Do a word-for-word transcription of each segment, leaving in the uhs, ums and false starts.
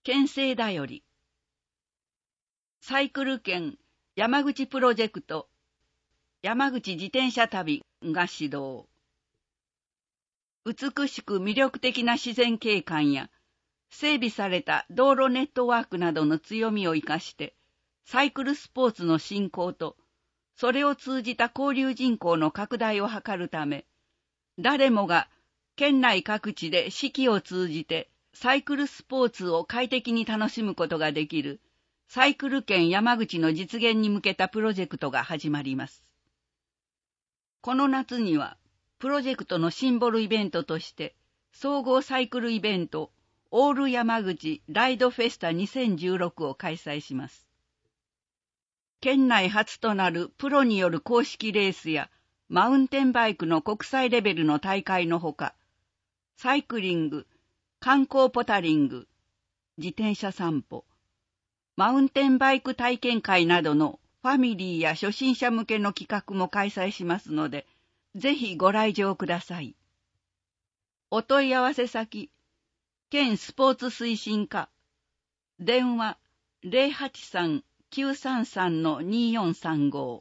県政だより。サイクル券山口プロジェクト山口自転車旅が始動。美しく魅力的な自然景観や整備された道路ネットワークなどの強みを生かして、サイクルスポーツの振興と、それを通じた交流人口の拡大を図るため、誰もが県内各地で四季を通じてサイクルスポーツを快適に楽しむことができるサイクル圏山口の実現に向けたプロジェクトが始まります。この夏には、プロジェクトのシンボルイベントとして、総合サイクルイベントオール山口ライドフェスタにせんじゅうろくを開催します。県内初となるプロによる公式レースやマウンテンバイクの国際レベルの大会のほか、サイクリング、観光ポタリング、自転車散歩、マウンテンバイク体験会などのファミリーや初心者向けの企画も開催しますので、ぜひご来場ください。お問い合わせ先、県スポーツ推進課、電話 ゼロはちさんきゅうさんさんのによんさんご。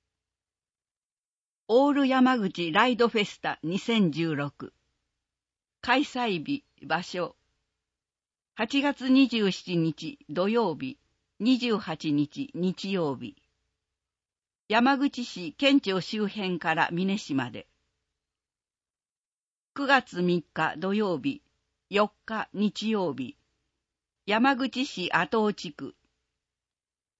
オール山口ライドフェスタにせんじゅうろく。開催日、場所。はちがつにじゅうしちにち土曜日、にじゅうはちにち日曜日。山口市県庁周辺から美祢市まで。くがつみっか土曜日、よっか日曜日。山口市阿東地区